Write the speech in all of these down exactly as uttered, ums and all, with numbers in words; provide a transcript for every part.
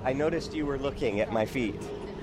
I noticed you were looking at my feet.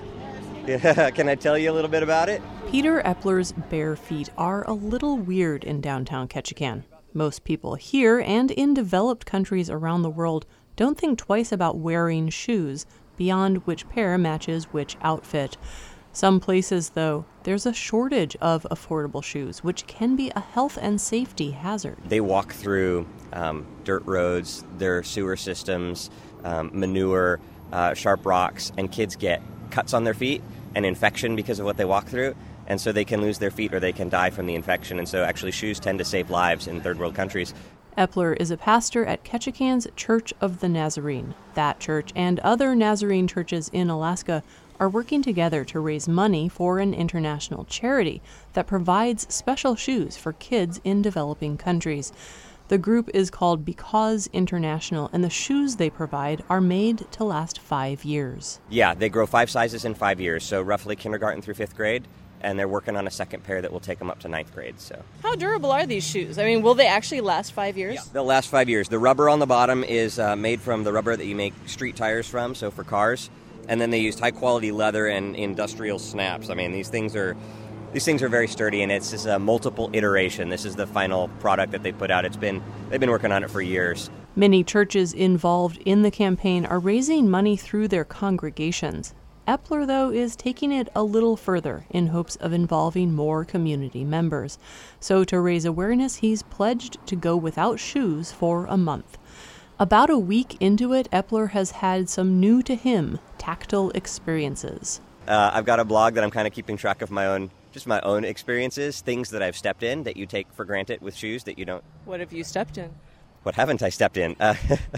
Yeah, can I tell you a little bit about it? Peter Epler's bare feet are a little weird in downtown Ketchikan. Most people here and in developed countries around the world don't think twice about wearing shoes beyond which pair matches which outfit. Some places, though, there's a shortage of affordable shoes, which can be a health and safety hazard. They walk through um, dirt roads, their sewer systems, um, manure, uh, sharp rocks, and kids get cuts on their feet and infection because of what they walk through. And so they can lose their feet or they can die from the infection. And so actually shoes tend to save lives in third world countries. Epler is a pastor at Ketchikan's Church of the Nazarene. That church and other Nazarene churches in Alaska are working together to raise money for an international charity that provides special shoes for kids in developing countries. The group is called Because International, and the shoes they provide are made to last five years. Yeah, they grow five sizes in five years, so roughly kindergarten through fifth grade, and they're working on a second pair that will take them up to ninth grade. So, how durable are these shoes? I mean, will they actually last five years? Yeah, they'll last five years. The rubber on the bottom is uh, made from the rubber that you make street tires from, so for cars. And then they used high-quality leather and industrial snaps. I mean, these things are these things are very sturdy, and it's just a multiple iteration. This is the final product that they put out. It's been they've been working on it for years. Many churches involved in the campaign are raising money through their congregations. Epler, though, is taking it a little further in hopes of involving more community members. So to raise awareness, he's pledged to go without shoes for a month. About a week into it, Epler has had some new to him tactile experiences. Uh, I've got a blog that I'm kind of keeping track of my own, just my own experiences, things that I've stepped in that you take for granted with shoes that you don't. What have you stepped in? What haven't I stepped in? Uh,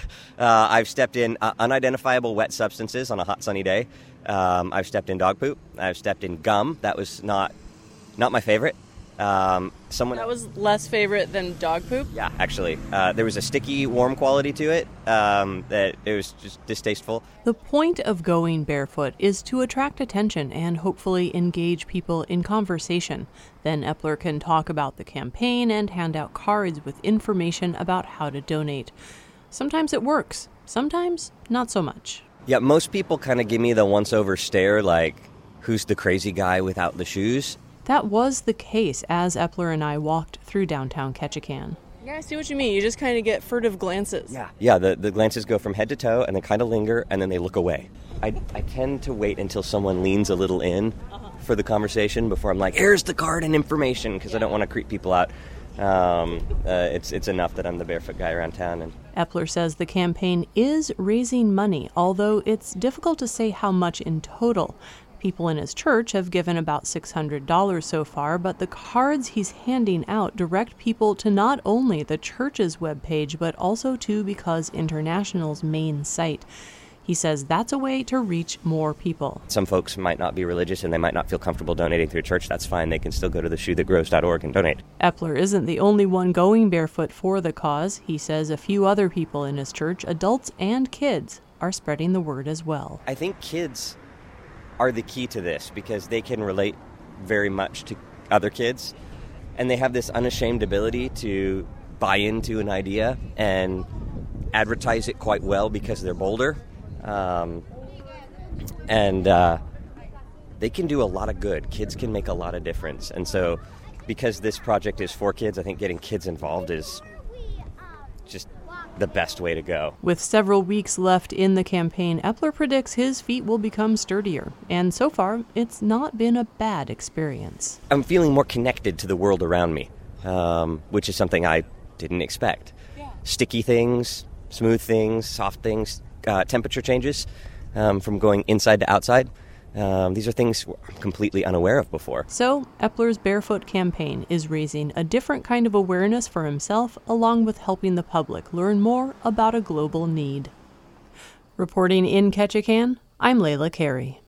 uh, I've stepped in uh, unidentifiable wet substances on a hot sunny day. Um, I've stepped in dog poop. I've stepped in gum. That was not not my favorite. Um, someone that was less favorite than dog poop? Yeah, actually. Uh, there was a sticky, warm quality to it um, that it was just distasteful. The point of going barefoot is to attract attention and hopefully engage people in conversation. Then Epler can talk about the campaign and hand out cards with information about how to donate. Sometimes it works, sometimes not so much. Yeah, most people kind of give me the once-over stare, like, who's the crazy guy without the shoes? That was the case as Epler and I walked through downtown Ketchikan. Yeah, I see what you mean. You just kind of get furtive glances. Yeah, yeah. The, the glances go from head to toe and they kind of linger and then they look away. I, I tend to wait until someone leans a little in uh-huh. for the conversation before I'm like, here's the card and information, because yeah. I don't want to creep people out. Um, uh, it's it's enough that I'm the barefoot guy around town. And Epler says the campaign is raising money, although it's difficult to say how much in total. People in his church have given about six hundred dollars so far, but the cards he's handing out direct people to not only the church's webpage, but also to Because International's main site. He says that's a way to reach more people. Some folks might not be religious and they might not feel comfortable donating through a church. That's fine. They can still go to the shoe that grows dot org and donate. Epler isn't the only one going barefoot for the cause. He says a few other people in his church, adults and kids, are spreading the word as well. I think kids are the key to this because they can relate very much to other kids, and they have this unashamed ability to buy into an idea and advertise it quite well because they're bolder, um, and uh, they can do a lot of good. Kids can make a lot of difference, and so because this project is for kids, I think getting kids involved is just the best way to go. With several weeks left in the campaign, Epler predicts his feet will become sturdier, and so far, it's not been a bad experience. I'm feeling more connected to the world around me, um, which is something I didn't expect. Yeah. Sticky things, smooth things, soft things, uh, temperature changes um, from going inside to outside. Um, these are things I'm completely unaware of before. So, Epler's Barefoot campaign is raising a different kind of awareness for himself, along with helping the public learn more about a global need. Reporting in Ketchikan, I'm Layla Carey.